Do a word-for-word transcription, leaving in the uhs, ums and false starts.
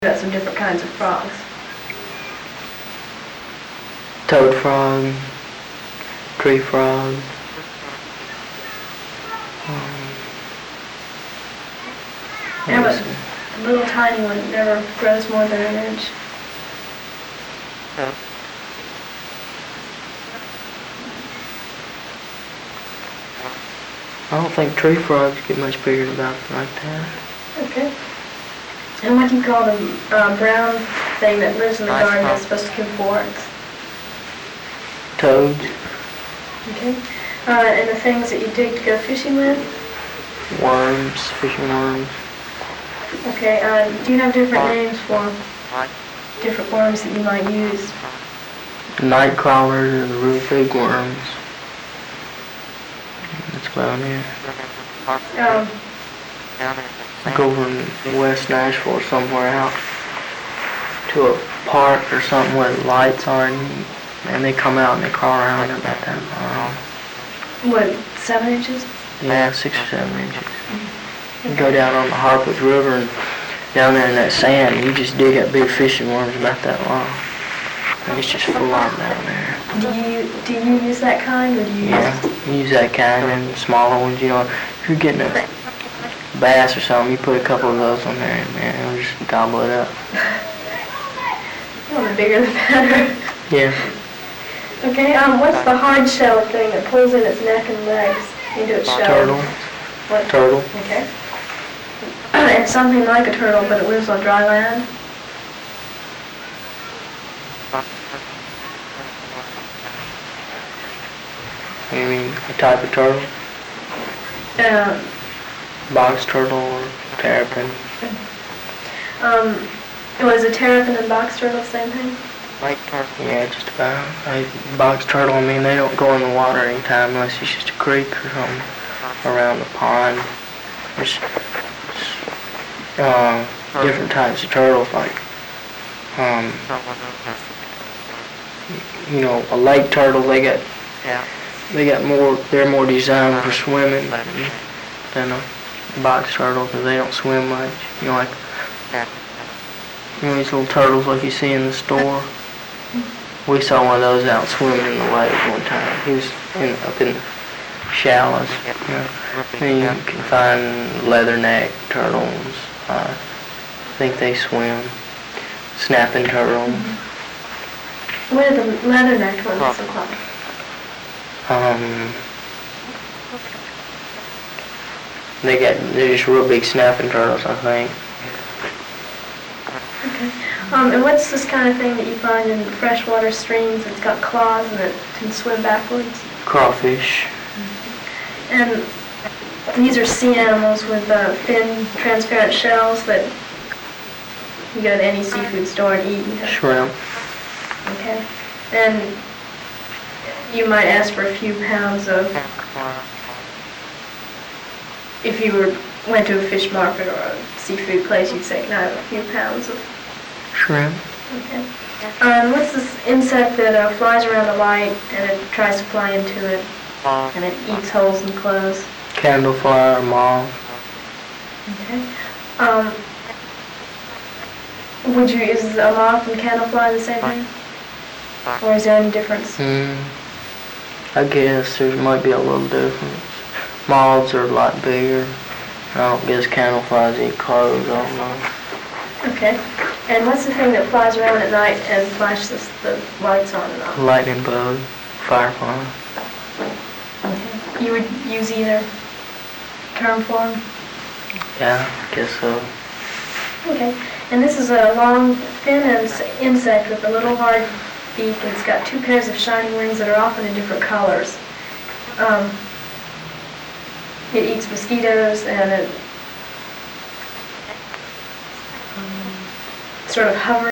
About some different kinds of frogs. Toad frog, tree frog, um, How about the little tiny one that never grows more than an inch? I don't think tree frogs get much bigger than about like that. Okay. And what do you call the uh, brown thing that lives in the Nice garden frog. that's supposed to kill forks? Toads, Okay. Uh, and the things that you dig to go fishing with? worms, fishing worms. Okay. Uh, do you have different names for different worms that you might use? Night crawlers are the real big worms. That's about it. Um, Like over in West Nashville or somewhere out to a park or something where the lights are, and, and they come out and they crawl around about that long. what, seven inches? Yeah, six or seven inches. You go down on the Harpeth River and down there in that sand, and you just dig up big fishing worms about that long. And it's just full on down there. Do you do you use that kind, or do you Yeah, use? you use that kind and smaller ones, you know. If you're getting a bass or something, you put a couple of those on there and man, it'll just gobble it up. Well, the bigger the better. Yeah. Okay. Um, what's the hard shell thing that pulls in its neck and legs into its shell? Turtle. What? Turtle. Okay. It's something like a turtle, but it lives on dry land. You mean a type of turtle? Um, Box turtle or terrapin? um, was a terrapin and box turtle the same thing? Like turtle. Yeah, just about. Like box turtle, I mean, they don't go in the water anytime unless it's just a creek or something around the pond. There's uh, different types of turtles, like, um, you know, a lake turtle, they got, they got more, they're more designed for swimming than a box turtle because they don't swim much. You know, like, you know these little turtles like you see in the store? We saw one of those out swimming in the lake one time. He was in, up in the shallows. You know. And you can find leatherneck turtles. Uh, I think they swim. Snapping turtles. What are the leatherneck ones look like? Um, they got, they're just real big snapping turtles, I think. Okay. Um, and what's this kind of thing that you find in freshwater streams that's got claws and that can swim backwards? Crawfish. And these are sea animals with uh, thin, transparent shells that you go to any seafood store and eat. And Shrimp. okay. And you might ask for a few pounds of, if you were went to a fish market or a seafood place, you'd say, can I have a few pounds of Shrimp. okay. Um, what's this insect that uh, flies around a light and it tries to fly into it and it eats holes in clothes? Candlefly or moth. Okay. Um, would you, is a moth and candlefly the same thing? Or is there any difference? Hmm. I guess there might be a little difference. Moths are a lot bigger. I don't guess candleflies eat clothes, I don't know. Okay. And what's the thing that flies around at night and flashes the lights on and off? Lightning bug, firefly. Okay. You would use either term for them? Yeah, I guess so. Okay. And this is a long, thin ins- insect with a little hard beak, and it's got two pairs of shiny wings that are often in different colors. Um, it eats mosquitoes, and it um, sort of hovers